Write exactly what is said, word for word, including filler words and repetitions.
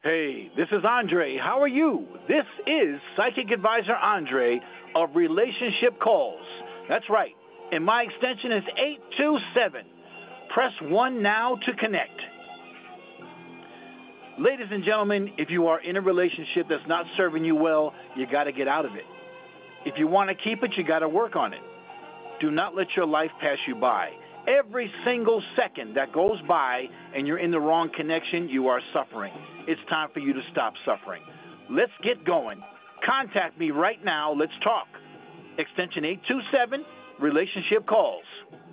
Hey, this is Andre. How are you? This is Psychic Advisor Andre of Relationship Calls. That's right. And my extension is eight two seven. Press one now to connect. Ladies and gentlemen, if you are in a relationship that's not serving you well, you got to get out of it. If you want to keep it, you got to work on it. Do not let your life pass you by. Every single second that goes by and you're in the wrong connection, you are suffering. It's time for you to stop suffering. Let's get going. Contact me right now. Let's talk. Extension eight two seven, Relationship Calls.